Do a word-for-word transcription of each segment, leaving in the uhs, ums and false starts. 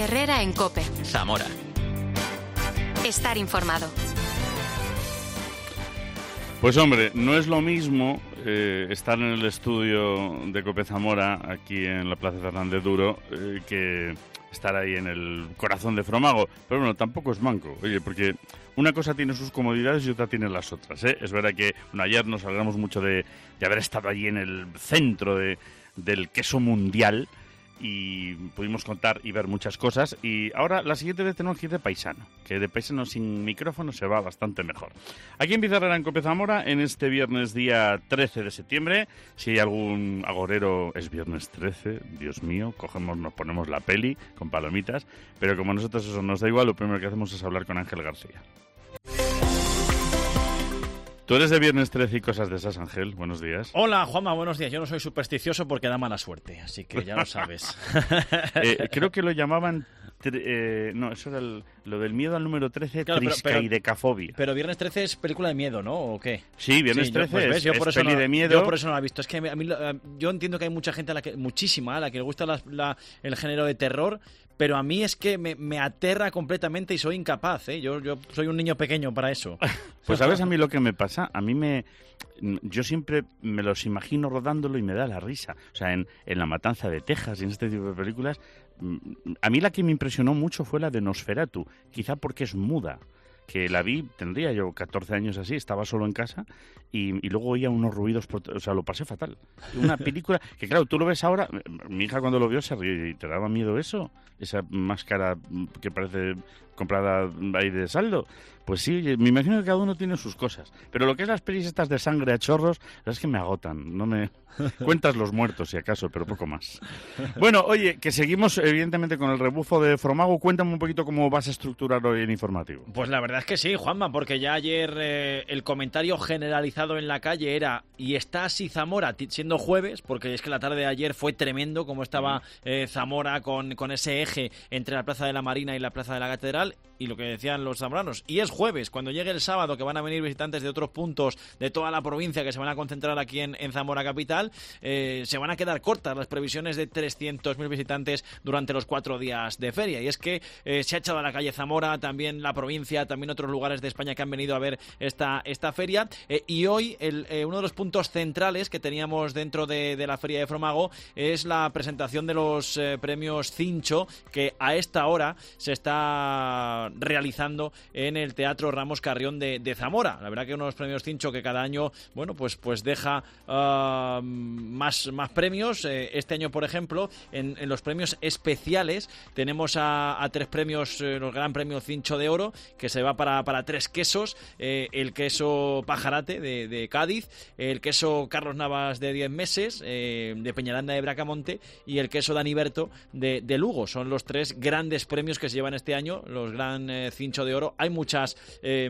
Herrera en COPE. Zamora. Estar informado. Pues hombre, no es lo mismo eh, estar en el estudio de COPE Zamora, aquí en la Plaza Fernández Duro, eh, que estar ahí en el corazón de Fromago. Pero bueno, tampoco es manco, oye, porque una cosa tiene sus comodidades y otra tiene las otras, ¿eh? Es verdad que bueno, ayer nos alegramos mucho de, de haber estado allí en el centro de, del queso mundial, y pudimos contar y ver muchas cosas. Y ahora la siguiente vez tenemos que ir de paisano, que de paisano sin micrófono se va bastante mejor. Aquí en Pizarra, en COPE Zamora, en este viernes día trece de septiembre. Si hay algún agorero, es viernes trece, Dios mío, cogemos, nos ponemos la peli con palomitas, pero como a nosotros eso nos da igual, lo primero que hacemos es hablar con Ángel García. Tú eres de viernes trece y cosas de esas, Ángel. Buenos días. Hola, Juanma, buenos días. Yo no soy supersticioso porque da mala suerte, así que ya lo sabes. eh, creo que lo llamaban... Eh, no, eso era el, lo del miedo al número trece, claro, triscaidecafobia. Pero, pero Viernes trece es película de miedo, ¿no? ¿O qué? Sí, Viernes sí, trece yo, pues, es, ¿ves? Yo por es eso peli no, de miedo. Yo por eso no la he visto. Es que a mí, yo entiendo que hay mucha gente, a la que, muchísima, a la que le gusta la, la, el género de terror, pero a mí es que me, me aterra completamente y soy incapaz, ¿eh? Yo, yo soy un niño pequeño para eso. Pues ¿sabes a mí lo que me pasa? A mí me... Yo siempre me los imagino rodándolo y me da la risa. O sea, en, en La Matanza de Texas y en este tipo de películas, a mí la que me impresionó mucho fue la de Nosferatu, quizá porque es muda. Que la vi, tendría yo catorce años así, estaba solo en casa y, y luego oía unos ruidos, o sea, lo pasé fatal. Una película que, claro, tú lo ves ahora, mi hija cuando lo vio se rió y te daba miedo eso, esa máscara que parece comprada ahí de saldo. Pues sí, me imagino que cada uno tiene sus cosas, pero lo que es las pelis estas de sangre a chorros, la verdad es que me agotan, no me... Cuentas los muertos, si acaso, pero poco más. Bueno, oye, que seguimos evidentemente con el rebufo de Fromago. Cuéntame un poquito cómo vas a estructurar hoy el informativo. Pues la verdad es que sí, Juanma, porque ya ayer eh, el comentario generalizado en la calle era y está así Zamora, siendo jueves, porque es que la tarde de ayer fue tremendo como estaba eh, Zamora con, con ese eje entre la Plaza de la Marina y la Plaza de la Catedral, y lo que decían los zamoranos, y es jueves, cuando llegue el sábado, que van a venir visitantes de otros puntos de toda la provincia que se van a concentrar aquí en, en Zamora capital, eh, se van a quedar cortas las previsiones de trescientos mil visitantes durante los cuatro días de feria. Y es que eh, se ha echado a la calle Zamora, también la provincia, también otros lugares de España que han venido a ver esta, esta feria, eh, y hoy el, eh, uno de los puntos centrales que teníamos dentro de, de la feria de Fromago es la presentación de los eh, premios Cincho, que a esta hora se está realizando en el Teatro Ramos Carrión de, de Zamora. La verdad que unos premios Cincho que cada año, bueno, pues, pues deja uh, más, más premios. Eh, este año, por ejemplo, en, en los premios especiales tenemos a, a tres premios, eh, los Gran Premio Cincho de Oro, que se va para, para tres quesos, eh, el queso Pajarate de, de Cádiz, el queso Carlos Navas de diez meses, eh, de Peñaranda de Bracamonte, y el queso Daniberto de, de Lugo. Son los tres grandes premios que se llevan este año, los Gran eh, Cincho de Oro. Hay muchas eh,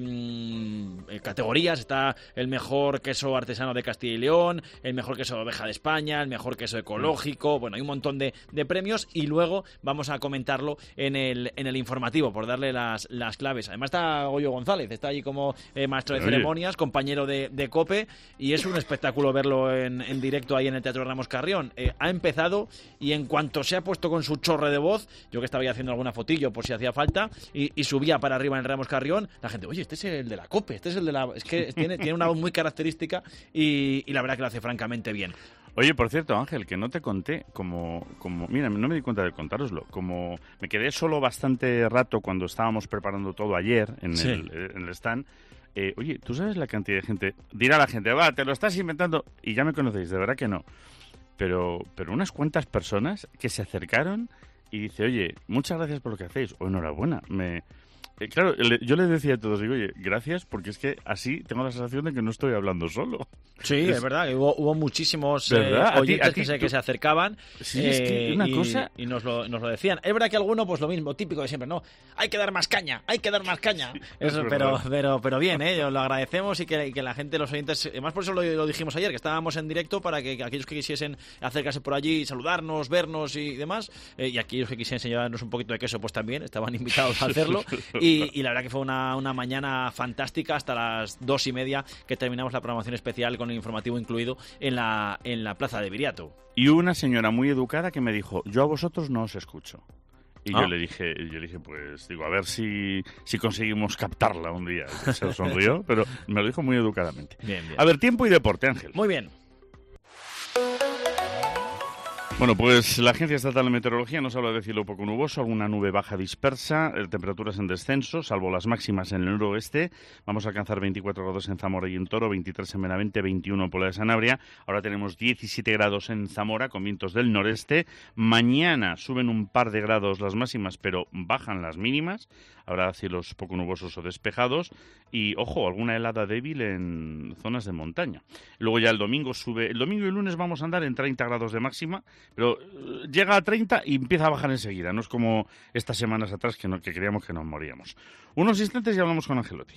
categorías. Está el mejor queso artesano de Castilla y León, el mejor queso de oveja de España, el mejor queso ecológico. Bueno, hay un montón de, de premios, y luego vamos a comentarlo en el, en el informativo, por darle las, las claves. Además está Goyo González, está allí como eh, maestro de Oye. ceremonias, compañero de, de COPE, y es un espectáculo verlo en, en directo ahí en el Teatro Ramos Carrión. Eh, ha empezado, y en cuanto se ha puesto con su chorre de voz, yo que estaba ahí haciendo alguna fotillo por si hacía falta, y, y subía para arriba en el Ramos Carrión, la gente, oye, este es el de la COPE, este es el de la... Es que tiene, tiene una voz muy característica, y, y la verdad que lo hace francamente bien. Oye, por cierto, Ángel, que no te conté, como, como, mira, no me di cuenta de contároslo, como me quedé solo bastante rato cuando estábamos preparando todo ayer en, Sí. el, en el stand. Eh, oye, ¿tú sabes la cantidad de gente? Dirá la gente, va, te lo estás inventando, y ya me conocéis, de verdad que no. Pero, pero unas cuantas personas que se acercaron y dice, oye, muchas gracias por lo que hacéis, o enhorabuena, me... Eh, claro, le, yo les decía a todos, digo, oye, gracias, porque es que así tengo la sensación de que no estoy hablando solo. Sí, es, es verdad, que hubo, hubo muchísimos eh, ¿A ti- oyentes a ti- que, se, tú- que se acercaban Sí, es que eh, una y, cosa- y nos lo, nos lo decían. Es verdad que alguno, pues lo mismo, típico de siempre, no, hay que dar más caña, hay que dar más caña. Sí, es Eso, verdad. pero, pero, pero bien, ¿eh? Lo agradecemos, y que, y que la gente, los oyentes, además por eso lo, lo dijimos ayer, que estábamos en directo para que, que aquellos que quisiesen acercarse por allí, saludarnos, vernos y demás, eh, y aquellos que quisiesen llevarnos un poquito de queso, pues también estaban invitados a hacerlo. y, y la verdad que fue una, una mañana fantástica hasta las dos y media, que terminamos la programación especial con el informativo incluido en la, en la plaza de Viriato. Y una señora muy educada que me dijo, yo a vosotros no os escucho. Y Ah. yo le dije, yo le dije, pues, digo, a ver si, si conseguimos captarla un día. Y se sonrió, pero me lo dijo muy educadamente. Bien, bien. A ver, tiempo y deporte, Ángel. Muy bien. Bueno, pues la Agencia Estatal de Meteorología nos habla de cielo poco nuboso, alguna nube baja dispersa, eh, temperaturas en descenso, salvo las máximas en el noroeste. Vamos a alcanzar veinticuatro grados en Zamora y en Toro, veintitrés en Benavente, veintiuno en Puebla de Sanabria. Ahora tenemos diecisiete grados en Zamora, con vientos del noreste. Mañana suben un par de grados las máximas, pero bajan las mínimas. Habrá cielos poco nubosos o despejados. Y, ojo, alguna helada débil en zonas de montaña. Luego ya el domingo sube... El domingo y el lunes vamos a andar en treinta grados de máxima, pero eh, llega a treinta y empieza a bajar enseguida. No es como estas semanas atrás que, no, que creíamos que nos moríamos. Unos instantes y hablamos con Angelotti.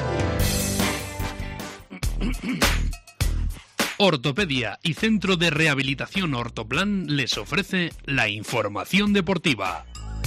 Ortopedia y Centro de Rehabilitación Ortoplan les ofrece la información deportiva.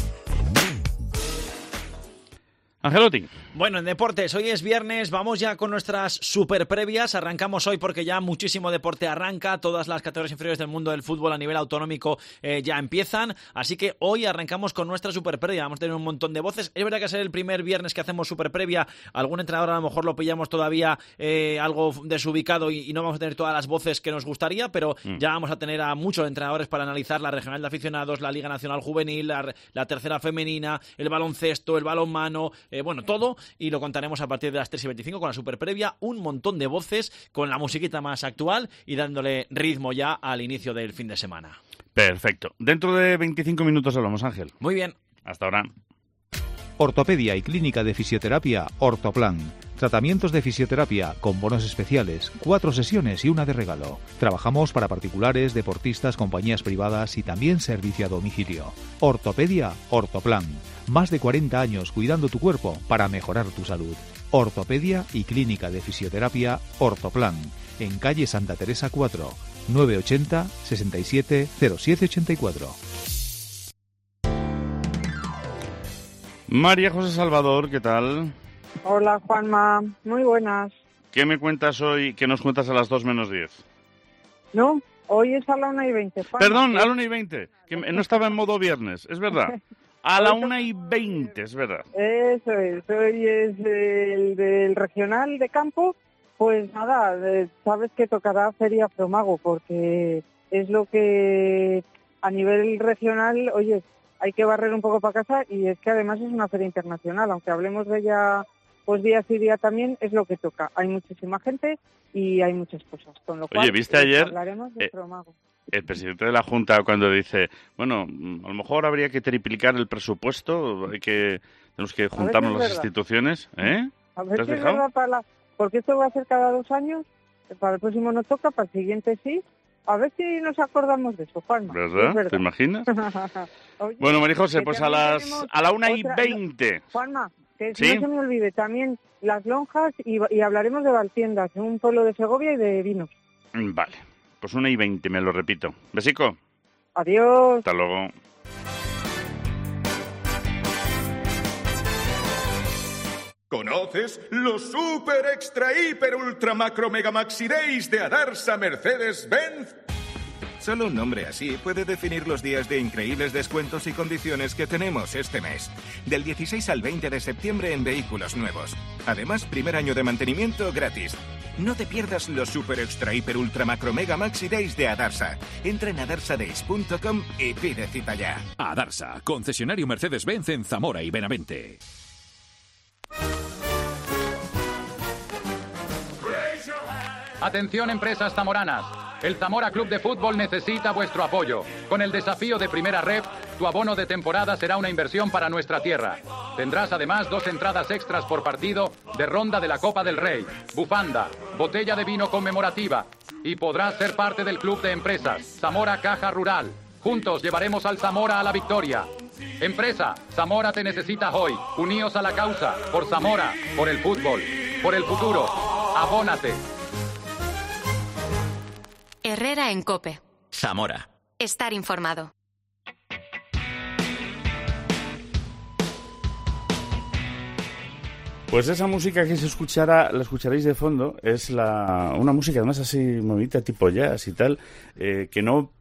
Angelotti. Bueno, en deportes, hoy es viernes, vamos ya con nuestras super previas. Arrancamos hoy porque ya muchísimo deporte arranca, todas las categorías inferiores del mundo del fútbol a nivel autonómico eh, ya empiezan, así que hoy arrancamos con nuestra super previa. Vamos a tener un montón de voces. Es verdad que es el primer viernes que hacemos super previa, algún entrenador a lo mejor lo pillamos todavía eh, algo desubicado y, y no vamos a tener todas las voces que nos gustaría, pero mm. ya vamos a tener a muchos entrenadores para analizar la regional de aficionados, la Liga Nacional Juvenil, la, la tercera femenina, el baloncesto, el balonmano, eh, bueno, todo, y lo contaremos a partir de las tres y veinticinco con la super previa, un montón de voces con la musiquita más actual y dándole ritmo ya al inicio del fin de semana. Perfecto. Dentro de veinticinco minutos hablamos, Ángel. Muy bien. Hasta ahora. Ortopedia y Clínica de Fisioterapia Ortoplan. Tratamientos de fisioterapia con bonos especiales, cuatro sesiones y una de regalo. Trabajamos para particulares, deportistas, compañías privadas y también servicio a domicilio. Ortopedia Ortoplan. Más de cuarenta años cuidando tu cuerpo para mejorar tu salud. Ortopedia y Clínica de Fisioterapia Ortoplan. En calle Santa Teresa cuatro, nueve ochenta, sesenta y siete, cero siete ochenta y cuatro. María José Salvador, ¿qué tal? Hola, Juanma. Muy buenas. ¿Qué me cuentas hoy? ¿Qué nos cuentas a las dos menos diez? No, hoy es a la una y veinte, Juanma. Perdón, a la una y veinte. Que no estaba en modo viernes, es verdad. A la una y veinte, es verdad. Eso es, hoy es el del regional de campo. Pues nada, sabes que tocará Feria Promago, porque es lo que a nivel regional, oye, hay que barrer un poco para casa, y es que además es una feria internacional, aunque hablemos de ella pues día sí día también, es lo que toca. Hay muchísima gente y hay muchas cosas, con lo cual Oye, ¿viste ayer? Hablaremos de eh, Promago. El presidente de la Junta cuando dice, bueno, a lo mejor habría que triplicar el presupuesto, hay que tenemos que juntarnos las instituciones, ¿eh? A ver ¿Te has si es fijado? verdad para la... Porque esto va a ser cada dos años, para el próximo no toca, para el siguiente sí. A ver si nos acordamos de eso, Juanma. ¿Verdad? verdad. ¿Te imaginas? Oye, Bueno, María José, que pues a también las tenemos a la una y otra- veinte. Juanma, que ¿Sí? no se me olvide también las lonjas y, y hablaremos de Valtiendas, un pueblo de Segovia y de vinos. Vale, pues una y veinte, me lo repito. Besico, Adiós. hasta luego. ¿Conoces los Super Extra Hiper Ultra Macro Mega Maxi Days de Adarsa Mercedes-Benz? Solo un nombre así puede definir los días de increíbles descuentos y condiciones que tenemos este mes. Del dieciséis al veinte de septiembre en vehículos nuevos. Además, primer año de mantenimiento gratis. No te pierdas los Super Extra Hiper Ultra Macro Mega Maxi Days de Adarsa. Entra en adarsa days punto com y pide cita ya. Adarsa, concesionario Mercedes-Benz en Zamora y Benavente. Atención, empresas zamoranas. El Zamora Club de Fútbol necesita vuestro apoyo. Con el desafío de Primera Ref, tu abono de temporada será una inversión para nuestra tierra. Tendrás además dos entradas extras por partido de ronda de la Copa del Rey, bufanda, botella de vino conmemorativa y podrás ser parte del Club de Empresas Zamora Caja Rural. Juntos llevaremos al Zamora a la victoria. Empresa, Zamora te necesita hoy. Uníos a la causa, por Zamora, por el fútbol, por el futuro. Abónate. Herrera en COPE. Zamora. Estar informado. Pues esa música que se escuchará, la escucharéis de fondo, es la una música además así movida tipo jazz y tal, eh, que no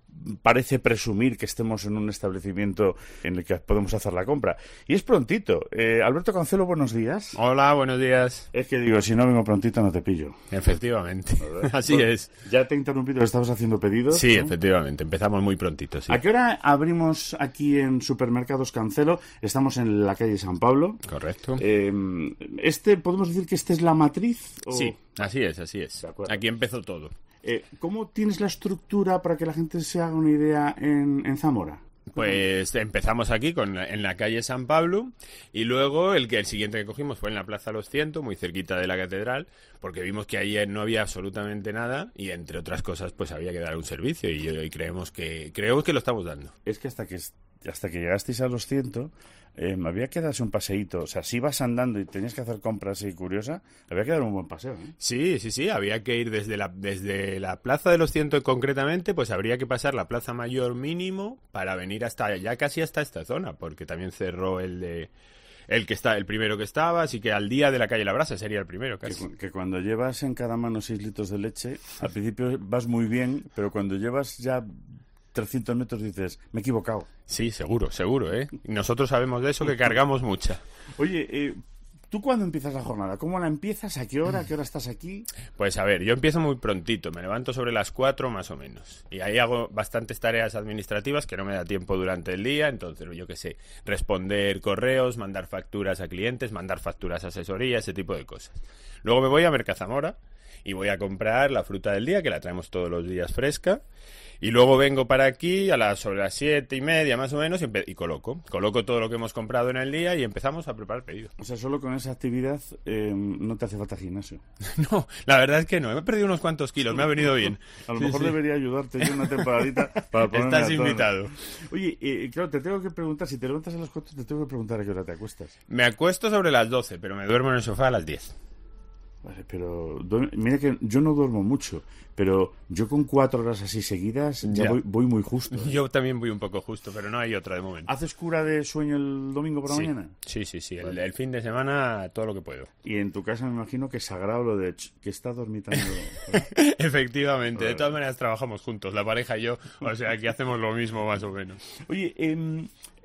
parece presumir que estemos en un establecimiento en el que podemos hacer la compra. Y es prontito. Eh, Alberto Cancelo, buenos días. Hola, buenos días. Es que digo, si no vengo prontito no te pillo. Efectivamente, así bueno, es. ¿Ya te he interrumpido? ¿Estabas haciendo pedidos? Sí, ¿no? Efectivamente, empezamos muy prontito, sí. ¿A qué hora abrimos aquí en Supermercados Cancelo? Estamos en la calle San Pablo. Correcto. Eh, este, ¿podemos decir que esta es la matriz? ¿O? Sí, así es, así es. Aquí empezó todo. Eh, ¿Cómo tienes la estructura para que la gente se haga una idea en, en Zamora? Pues empezamos aquí con la, en la calle San Pablo y luego el que el siguiente que cogimos fue en la Plaza Los Cientos, muy cerquita de la catedral, porque vimos que ahí no había absolutamente nada y entre otras cosas pues había que dar un servicio y, y creemos que creemos que lo estamos dando. Es que hasta que hasta que llegasteis a Los Cientos eh, me había que darse un paseíto. O sea, si ibas andando y tenías que hacer compras y curiosa, había que dar un buen paseo, ¿eh? Sí, sí, sí, había que ir desde la, desde la Plaza de los Cientos concretamente, pues habría que pasar la Plaza Mayor mínimo para venir hasta ya casi hasta esta zona, porque también cerró el de el que está el primero que estaba, así que al día de la calle La Brasa sería el primero casi. Que, que cuando llevas en cada mano seis litros de leche, al principio vas muy bien, pero cuando llevas ya trescientos metros dices, me he equivocado. Sí, seguro, seguro, ¿eh? Y nosotros sabemos de eso, que cargamos mucha. Oye, eh, ¿tú cuándo empiezas la jornada? ¿Cómo la empiezas? ¿A qué hora? ¿A qué hora estás aquí? Pues a ver, yo empiezo muy prontito, me levanto sobre las cuatro más o menos. Y ahí hago bastantes tareas administrativas que no me da tiempo durante el día, entonces yo qué sé, responder correos, mandar facturas a clientes, mandar facturas a asesoría, ese tipo de cosas. Luego me voy a Mercazamora y voy a comprar la fruta del día, que la traemos todos los días fresca. Y luego vengo para aquí a las sobre las siete y media más o menos y, y coloco. Coloco todo lo que hemos comprado en el día y empezamos a preparar pedidos. O sea, solo con esa actividad eh, no te hace falta gimnasio. No, la verdad es que no. Me he perdido unos cuantos kilos, me ha venido bien. A lo sí, mejor sí. debería ayudarte yo una temporadita para ponerme Estás a tono. invitado. Oye, eh, claro, te tengo que preguntar, si te levantas a las cuatro, te tengo que preguntar a qué hora te acuestas. Me acuesto sobre las doce, pero me duermo en el sofá a las diez. Vale, pero duerme, mira que yo no duermo mucho, pero yo con cuatro horas así seguidas ya, ya. Voy, voy muy justo, ¿eh? Yo también voy un poco justo, pero no hay otra de momento. ¿Haces cura de sueño el domingo por la sí. mañana? Sí, sí, sí. Vale. El, el fin de semana todo lo que puedo. Y en tu casa me imagino que es sagrado lo de ch, que está dormitando. Efectivamente. Vale. De todas maneras trabajamos juntos, la pareja y yo, o sea que hacemos lo mismo más o menos. Oye, eh,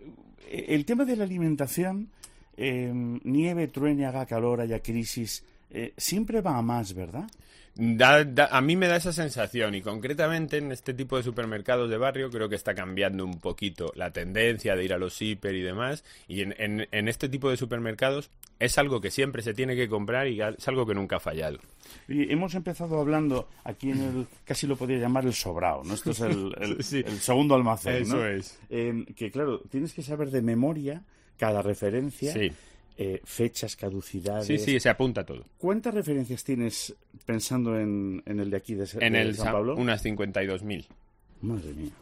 el tema de la alimentación, eh, nieve, truene, haga calor, haya crisis, eh, siempre va a más, ¿verdad? Da, da, a mí me da esa sensación y concretamente en este tipo de supermercados de barrio creo que está cambiando un poquito la tendencia de ir a los hiper y demás, y en, en, en este tipo de supermercados es algo que siempre se tiene que comprar y es algo que nunca ha fallado. Y hemos empezado hablando aquí en el, casi lo podría llamar el sobrao, ¿no? Esto es el, el, sí. el segundo almacén, Eso ¿no? es. Eh, que claro, tienes que saber de memoria cada referencia. Sí. Eh, fechas, caducidades... Sí, sí, se apunta todo. ¿Cuántas referencias tienes pensando en, en el de aquí de, en de el San Pablo? Unas cincuenta y dos mil. Madre mía.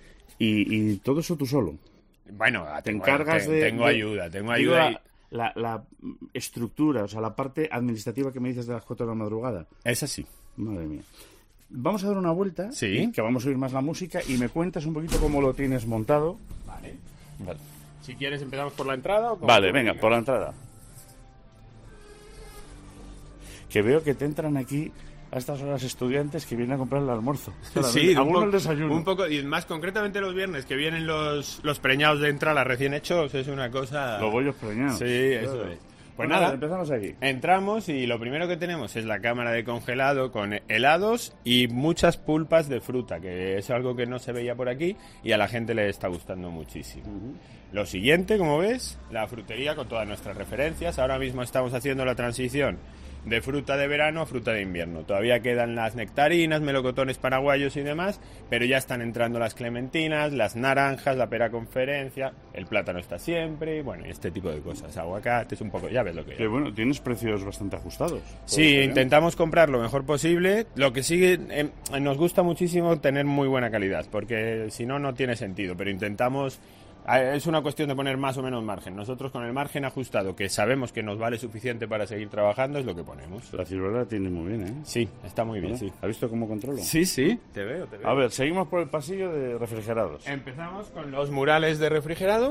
¿Y, y todo eso tú solo? Bueno, te tengo, encargas te, de... Tengo de, ayuda, tengo ayuda. La, y... la, la estructura, o sea, la parte administrativa que me dices de las cuatro de la madrugada. Es así. Madre mía. Vamos a dar una vuelta, sí, que vamos a oír más la música y me cuentas un poquito cómo lo tienes montado. Vale. Vale. Si quieres empezamos por la entrada o Vale, venga, por la entrada. Que veo que te entran aquí a estas horas estudiantes que vienen a comprar el almuerzo. Sí, algunos un, el desayuno. Un poco, y más concretamente los viernes, que vienen los, los preñados de entrada recién hechos, es una cosa... Los bollos preñados. Sí, eso claro. es. Pues nada, nada, empezamos aquí. Entramos y lo primero que tenemos es la cámara de congelado con helados y muchas pulpas de fruta, que es algo que no se veía por aquí y a la gente le está gustando muchísimo. Uh-huh. Lo siguiente, como ves, la frutería con todas nuestras referencias. Ahora mismo estamos haciendo la transición de fruta de verano a fruta de invierno. Todavía quedan las nectarinas, melocotones paraguayos y demás, pero ya están entrando las clementinas, las naranjas, la pera conferencia, el plátano está siempre, bueno, este tipo de cosas, aguacates, un poco, ya ves lo que es. Que bueno, tienes precios bastante ajustados. Sí, intentamos comprar lo mejor posible. Lo que sí, eh, nos gusta muchísimo tener muy buena calidad, porque si no, no tiene sentido, pero intentamos... Es una cuestión de poner más o menos margen. Nosotros con el margen ajustado, que sabemos que nos vale suficiente para seguir trabajando, es lo que ponemos. La ciruela la tiene muy bien, ¿eh? Sí, está muy bien, ¿no? Sí. ¿Has visto cómo controlo? Sí, sí, te veo, te veo. A ver, seguimos por el pasillo de refrigerados. Empezamos con los murales de refrigerado,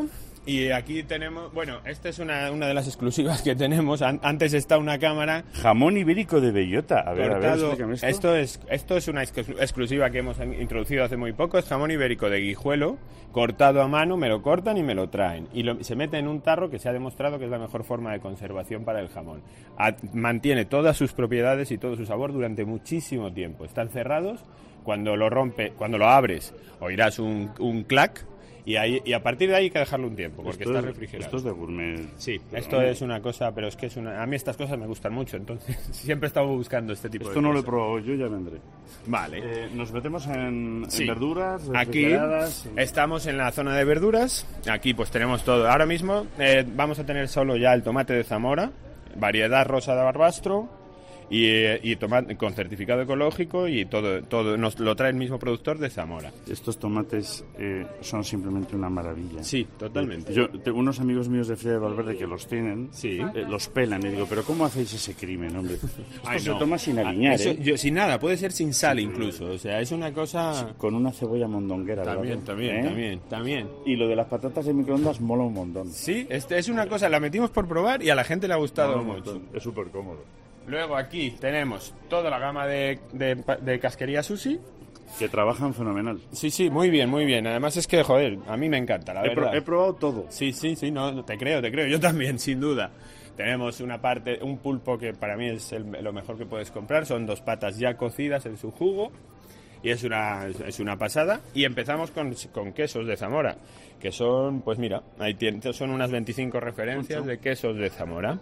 Y aquí tenemos, bueno, esta es una, una de las exclusivas que tenemos. An- antes está una cámara. Jamón ibérico de bellota. A ver, cortado. a ver, explícame esto. Esto es, esto es una ex- exclusiva que hemos introducido hace muy poco. Es jamón ibérico de Guijuelo, cortado a mano, me lo cortan y me lo traen. Y lo, se mete en un tarro que se ha demostrado que es la mejor forma de conservación para el jamón. A- mantiene todas sus propiedades y todo su sabor durante muchísimo tiempo. Están cerrados. Cuando lo rompe, cuando lo abres, oirás un, un clac. Y, ahí, y a partir de ahí hay que dejarlo un tiempo, porque esto está es, refrigerado. Esto es de gourmet. Sí, esto es una cosa, pero es que es una... A mí estas cosas me gustan mucho, entonces siempre he estado buscando este tipo esto de no cosas. lo he probado, yo ya vendré. Vale. Eh, nos metemos en, Sí. en verduras, Aquí refrigeradas. estamos en la zona de verduras. Aquí pues tenemos todo. Ahora mismo eh, vamos a tener solo ya el tomate de Zamora, variedad rosa de Barbastro, y, eh, y tomate con certificado ecológico, y todo todo nos lo trae el mismo productor de Zamora. Estos tomates eh, son simplemente una maravilla. Sí, totalmente. Yo tengo unos amigos míos de Feria de Valverde que los tienen, Sí. eh, los pelan y digo, pero ¿cómo hacéis ese crimen, hombre? Esto Ay, se no. toma sin Ah, aliñar, eso- ¿eh? yo- sin nada, puede ser sin sal incluso. O sea, es una cosa... Con una cebolla mondonguera. También, ¿verdad? también, ¿Eh? también, también. Y lo de las patatas de microondas mola un montón. Sí, este es una cosa, la metimos por probar y a la gente le ha gustado Mola un mucho. montón. Es súper cómodo. Luego aquí tenemos toda la gama de, de, de casquería sushi. Que trabajan fenomenal. Sí, sí, muy bien, muy bien. Además es que, joder, a mí me encanta, la He, pro- verdad. he probado todo. Sí, sí, sí, no, no, te creo, te creo. Yo también, sin duda. Tenemos una parte, un pulpo que para mí es el- lo mejor que puedes comprar. Son dos patas ya cocidas en su jugo. Y es una, es una pasada. Y empezamos con, con quesos de Zamora. Que son, pues mira, ahí tiene, son unas veinticinco referencias Mucho. de quesos de Zamora.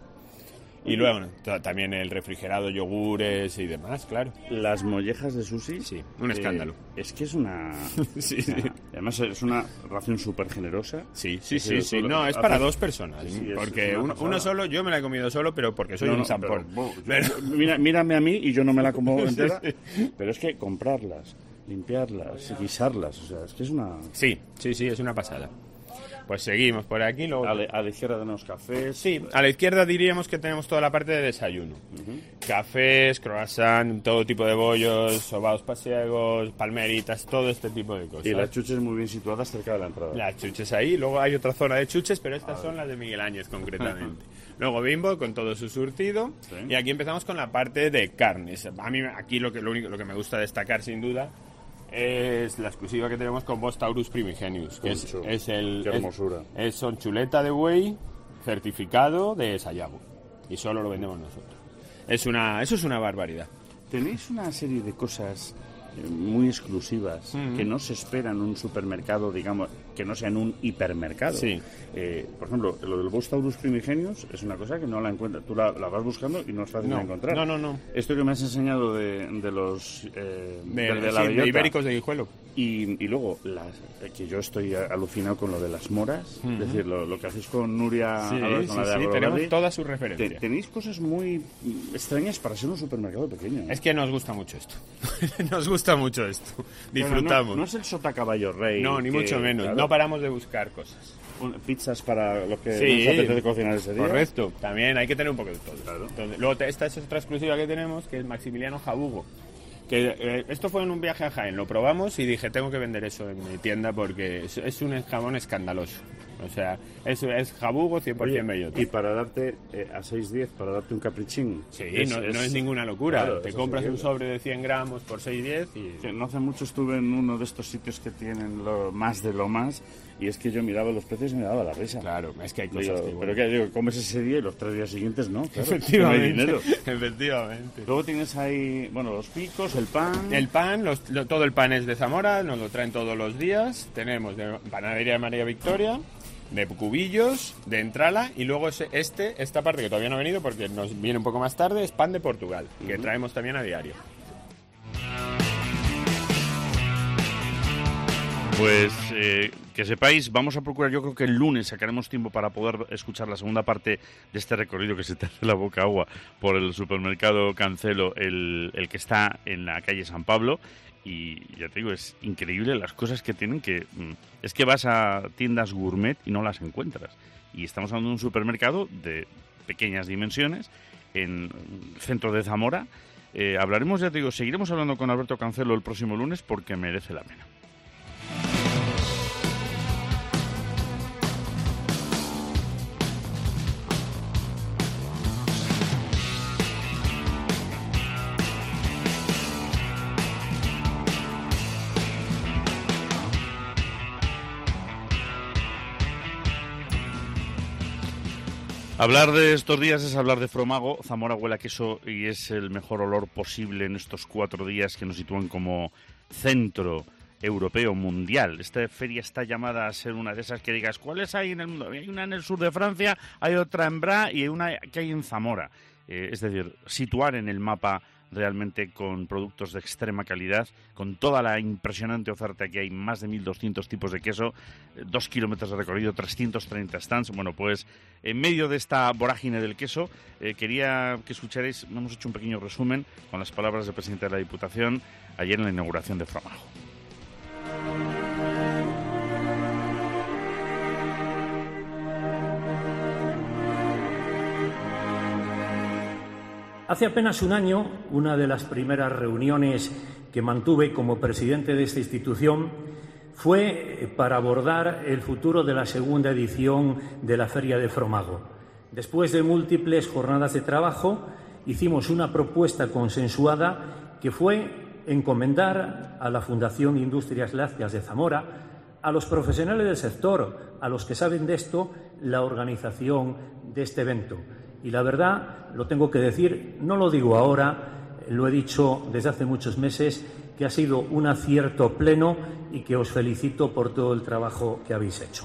Y luego t- también el refrigerado, yogures y demás, claro. Las mollejas de sushi. Sí, un escándalo. Es que es una. Sí, sí. una- Además, es una ración súper generosa. Sí, sí, Es sí, que sí. solo- No, es hace- para dos personas. Sí, es- porque es una uno, pasada. uno solo, yo me la he comido solo, pero porque soy No, un no, zampón. pero, bo, Pero- yo- mira, mírame a mí y yo no me la como Sí, entera. sí. Pero es que comprarlas, limpiarlas, guisarlas, o sea, es que es una. Sí, sí, sí, es una pasada. Pues seguimos por aquí. Luego... A la, a la izquierda tenemos cafés. Sí, a la izquierda diríamos que tenemos toda la parte de desayuno. Cafés, croissant, todo tipo de bollos, sobaos pasiegos, palmeritas, todo este tipo de cosas. Y las chuches muy bien situadas cerca de la entrada. Las chuches ahí, luego hay otra zona de chuches, pero estas son las de Miguel Áñez concretamente. Luego Bimbo con todo su surtido. Sí. Y aquí empezamos con la parte de carnes. A mí aquí lo que, lo único, lo que me gusta destacar sin duda es la exclusiva que tenemos con Bos Taurus Primigenius, que es, Mucho. es el... Qué es- hermosura. Es, son chuleta de buey certificado de Sayago. Y solo lo vendemos nosotros. Es una, eso es una barbaridad. Tenéis una serie de cosas eh, muy exclusivas Ujú. que no se esperan en un supermercado, digamos, que no sea en un hipermercado. Sí. Eh, por ejemplo, lo del Bos Taurus Primigenius es una cosa que no la encuentras. Tú la, la vas buscando y no es fácil No, de encontrar. no, no, no. Esto que me has enseñado de, de los... eh, De, de- de sí, la de bellota. ibéricos de Guijuelo. Y, y luego, las, eh, que yo estoy alucinado con lo de las moras, Ujú. es decir, lo, lo que hacéis con Nuria, Sí, ahora con sí, la de sí, Agrovalli. tenemos todas sus Te- referencias. tenéis cosas muy mm, extrañas para ser un supermercado pequeño. ¿eh? Es que nos gusta mucho esto. nos gusta mucho esto. Pero Disfrutamos. No, no es el sota caballo rey. No, ni que, mucho menos. claro, No paramos de buscar cosas. un- pizzas para lo que Sí, nos apetece cocinar ese día. correcto. También hay que tener un poco de todo. Claro. Entonces, luego te- esta es otra exclusiva que tenemos, que es Maximiliano Jabugo. Que, eh, esto fue en un viaje a Jaén, lo probamos y dije, tengo que vender eso en mi tienda porque es, es un jamón escandaloso. O sea, es, es jabugo cien por ciento Oye, bellota. y para darte eh, a seis diez, para darte un caprichín. Sí, no, no es ninguna locura. claro, Te es compras un increíble. sobre de cien gramos por seis diez y... Que no hace mucho estuve en uno de estos sitios que tienen lo más de lo más y es que yo miraba los precios y me daba la risa. Claro, es que hay Digo, cosas que... pero que digo, comes ese día y los tres días siguientes no, claro, Efectivamente. no hay dinero. Efectivamente. Luego tienes ahí, bueno, los picos, el pan. El pan, los- lo- todo el pan es de Zamora, nos lo traen todos los días. Tenemos de Panadería de María Victoria, de cubillos, de entrala, y luego ese- este, esta parte que todavía no ha venido porque nos viene un poco más tarde, es pan de Portugal, que traemos también a diario. Pues eh, que sepáis, vamos a procurar, yo creo que el lunes sacaremos tiempo para poder escuchar la segunda parte de este recorrido que se te hace la boca agua por el supermercado Cancelo, el, el que está en la calle San Pablo. Y ya te digo, es increíble las cosas que tienen que... mm, es que vas a tiendas gourmet y no las encuentras. Y estamos hablando de un supermercado de pequeñas dimensiones en el centro de Zamora. Eh, hablaremos, ya te digo, seguiremos hablando con Alberto Cancelo el próximo lunes porque merece la pena. Hablar de estos días es hablar de Fromago. Zamora huele a queso y es el mejor olor posible en estos cuatro días que nos sitúan como centro europeo mundial. Esta feria está llamada a ser una de esas que digas, ¿cuáles hay en el mundo? Hay una en el sur de Francia, hay otra en Bra y hay una que hay en Zamora. Eh, es decir, situar en el mapa realmente con productos de extrema calidad, con toda la impresionante oferta que hay, más de mil doscientos tipos de queso, dos kilómetros de recorrido, trescientos treinta stands. Bueno, pues en medio de esta vorágine del queso, eh, quería que escucharais, hemos hecho un pequeño resumen con las palabras del presidente de la Diputación ayer en la inauguración de Fromago. Hace apenas un año, una de las primeras reuniones que mantuve como presidente de esta institución fue para abordar el futuro de la segunda edición de la Feria de Fromago. Después de múltiples jornadas de trabajo, hicimos una propuesta consensuada que fue encomendar a la Fundación Industrias Lácteas de Zamora, a los profesionales del sector, a los que saben de esto, la organización de este evento. Y la verdad, lo tengo que decir, no lo digo ahora, lo he dicho desde hace muchos meses, que ha sido un acierto pleno y que os felicito por todo el trabajo que habéis hecho.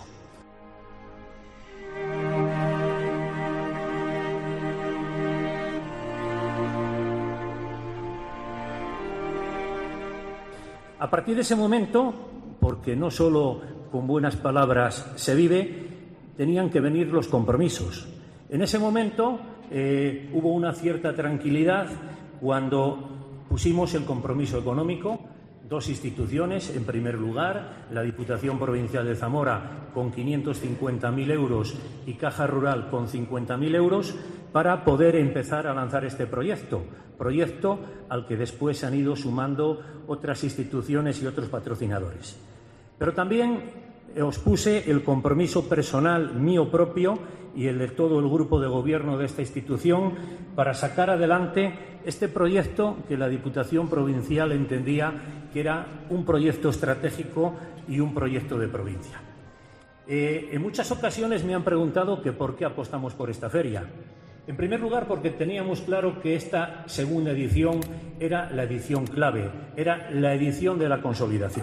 A partir de ese momento, porque no solo con buenas palabras se vive, tenían que venir los compromisos. En ese momento eh, hubo una cierta tranquilidad cuando pusimos el compromiso económico, dos instituciones, en primer lugar, la Diputación Provincial de Zamora con quinientos cincuenta mil euros y Caja Rural con cincuenta mil euros, para poder empezar a lanzar este proyecto, proyecto al que después se han ido sumando otras instituciones y otros patrocinadores. Pero también os puse el compromiso personal mío propio y el de todo el grupo de gobierno de esta institución para sacar adelante este proyecto que la Diputación Provincial entendía que era un proyecto estratégico y un proyecto de provincia. Eh, en muchas ocasiones me han preguntado que por qué apostamos por esta feria. En primer lugar, porque teníamos claro que esta segunda edición era la edición clave, era la edición de la consolidación.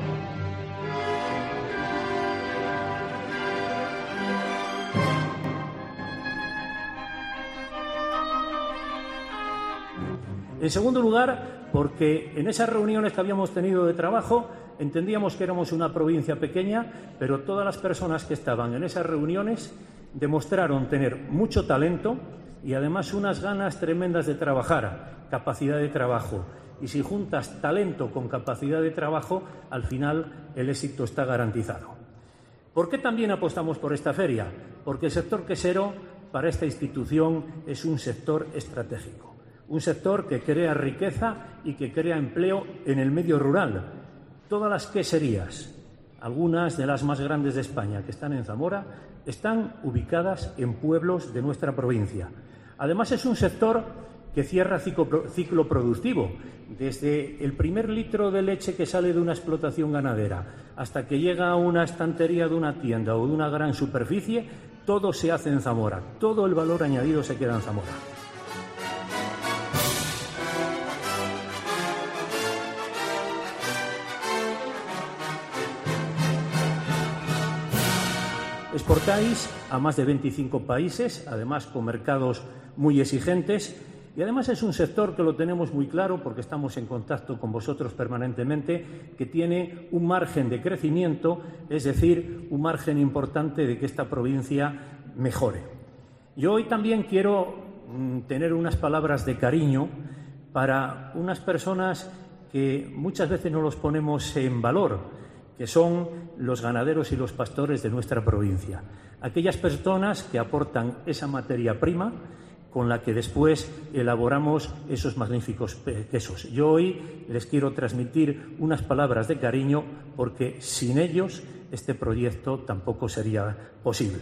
En segundo lugar, porque en esas reuniones que habíamos tenido de trabajo entendíamos que éramos una provincia pequeña, pero todas las personas que estaban en esas reuniones demostraron tener mucho talento y además unas ganas tremendas de trabajar, capacidad de trabajo. Y si juntas talento con capacidad de trabajo, al final el éxito está garantizado. ¿Por qué también apostamos por esta feria? Porque el sector quesero para esta institución es un sector estratégico. Un sector que crea riqueza y que crea empleo en el medio rural. Todas las queserías, algunas de las más grandes de España que están en Zamora, están ubicadas en pueblos de nuestra provincia. Además, es un sector que cierra ciclo, ciclo productivo. Desde el primer litro de leche que sale de una explotación ganadera hasta que llega a una estantería de una tienda o de una gran superficie, todo se hace en Zamora. Todo el valor añadido se queda en Zamora. Exportáis a más de veinticinco países, además con mercados muy exigentes, y además es un sector que lo tenemos muy claro porque estamos en contacto con vosotros permanentemente, que tiene un margen de crecimiento, es decir, un margen importante de que esta provincia mejore. Yo hoy también quiero mm, tener unas palabras de cariño para unas personas que muchas veces no los ponemos en valor, que son los ganaderos y los pastores de nuestra provincia. Aquellas personas que aportan esa materia prima con la que después elaboramos esos magníficos quesos. Yo hoy les quiero transmitir unas palabras de cariño porque sin ellos este proyecto tampoco sería posible.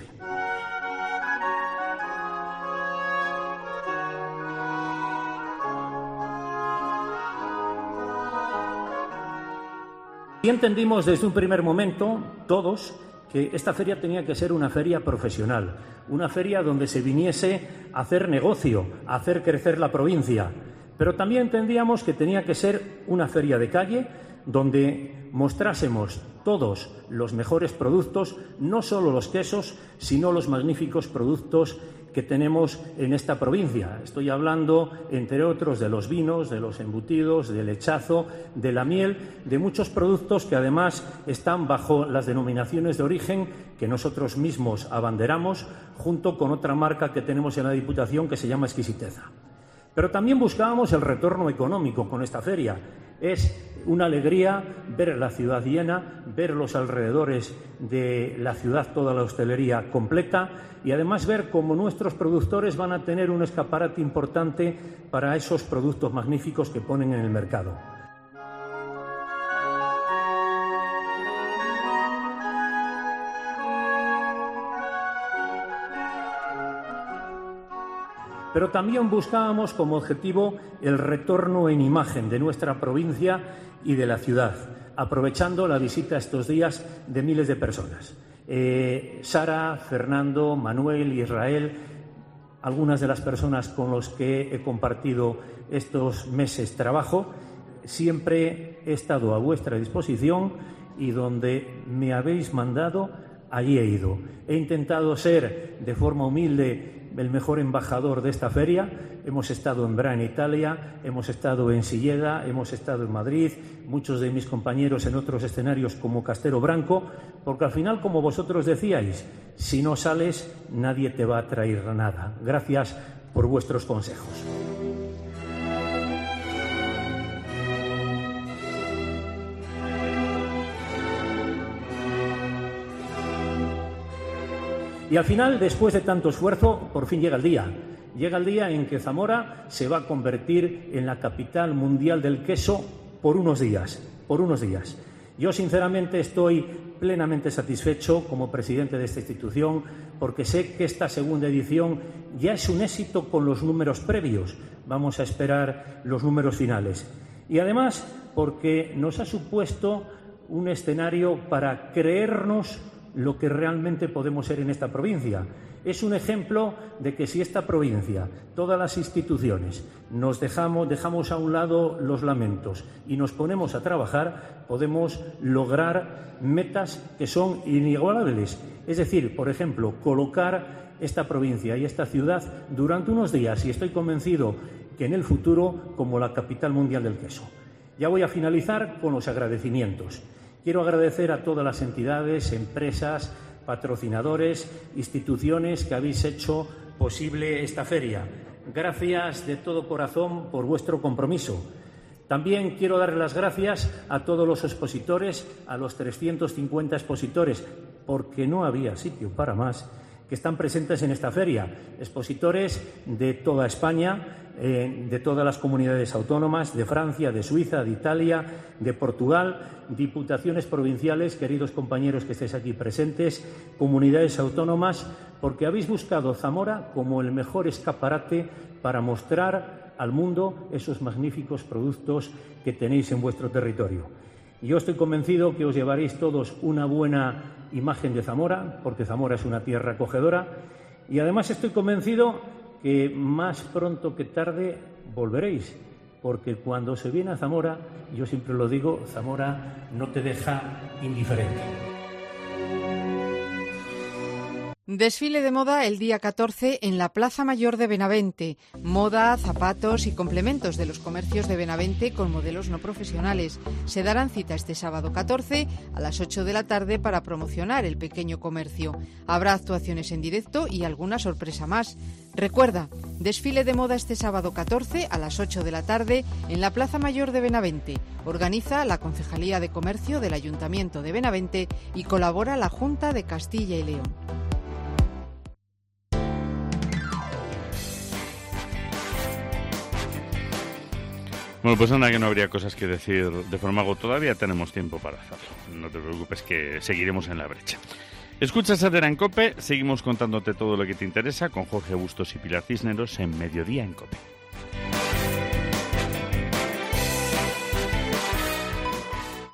Y entendimos desde un primer momento, todos, que esta feria tenía que ser una feria profesional, una feria donde se viniese a hacer negocio, a hacer crecer la provincia. Pero también entendíamos que tenía que ser una feria de calle donde mostrásemos todos los mejores productos, no solo los quesos, sino los magníficos productos que tenemos en esta provincia. Estoy hablando, entre otros, de los vinos, de los embutidos, del lechazo, de la miel, de muchos productos que además están bajo las denominaciones de origen que nosotros mismos abanderamos, junto con otra marca que tenemos en la Diputación que se llama Exquisiteza. Pero también buscábamos el retorno económico con esta feria. Es una alegría ver la ciudad llena, ver los alrededores de la ciudad, toda la hostelería completa, y además ver cómo nuestros productores van a tener un escaparate importante para esos productos magníficos que ponen en el mercado. Pero también buscábamos como objetivo el retorno en imagen de nuestra provincia y de la ciudad, aprovechando la visita estos días de miles de personas. Eh, Sara, Fernando, Manuel, Israel, algunas de las personas con las que he compartido estos meses de trabajo, siempre he estado a vuestra disposición y donde me habéis mandado, allí he ido. He intentado ser de forma humilde el mejor embajador de esta feria. Hemos estado en Bra, en Italia, hemos estado en Silleda, hemos estado en Madrid, muchos de mis compañeros en otros escenarios como Castelo Branco, porque al final, como vosotros decíais, si no sales, nadie te va a traer nada. Gracias por vuestros consejos. Y al final, después de tanto esfuerzo, por fin llega el día. Llega el día en que Zamora se va a convertir en la capital mundial del queso por unos días, por unos días. Yo, sinceramente, estoy plenamente satisfecho como presidente de esta institución porque sé que esta segunda edición ya es un éxito con los números previos. Vamos a esperar los números finales. Y además, porque nos ha supuesto un escenario para creernos lo que realmente podemos ser en esta provincia. Es un ejemplo de que si esta provincia, todas las instituciones, nos dejamos, dejamos a un lado los lamentos y nos ponemos a trabajar, podemos lograr metas que son inigualables. Es decir, por ejemplo, colocar esta provincia y esta ciudad durante unos días, y estoy convencido que en el futuro, como la capital mundial del queso. Ya voy a finalizar con los agradecimientos. Quiero agradecer a todas las entidades, empresas, patrocinadores, instituciones que habéis hecho posible esta feria. Gracias de todo corazón por vuestro compromiso. También quiero dar las gracias a todos los expositores, a los trescientos cincuenta expositores, porque no había sitio para más, que están presentes en esta feria. Expositores de toda España, eh, de todas las comunidades autónomas, de Francia, de Suiza, de Italia, de Portugal, diputaciones provinciales, queridos compañeros que estéis aquí presentes, comunidades autónomas, porque habéis buscado Zamora como el mejor escaparate para mostrar al mundo esos magníficos productos que tenéis en vuestro territorio. Yo estoy convencido que os llevaréis todos una buena imagen de Zamora, porque Zamora es una tierra acogedora, y además estoy convencido que más pronto que tarde volveréis, porque cuando se viene a Zamora, yo siempre lo digo, Zamora no te deja indiferente. Desfile de moda el día catorce en la Plaza Mayor de Benavente. Moda, zapatos y complementos de los comercios de Benavente con modelos no profesionales. Se darán cita este sábado catorce a las ocho de la tarde para promocionar el pequeño comercio. Habrá actuaciones en directo y alguna sorpresa más. Recuerda, desfile de moda este sábado catorce a las ocho de la tarde en la Plaza Mayor de Benavente. Organiza la Concejalía de Comercio del Ayuntamiento de Benavente y colabora la Junta de Castilla y León. Bueno, pues anda que no habría cosas que decir de Formago. Todavía tenemos tiempo para hacerlo. No te preocupes que seguiremos en la brecha. Escuchas Herrera en COPE. Seguimos contándote todo lo que te interesa con Jorge Bustos y Pilar Cisneros en Mediodía en COPE.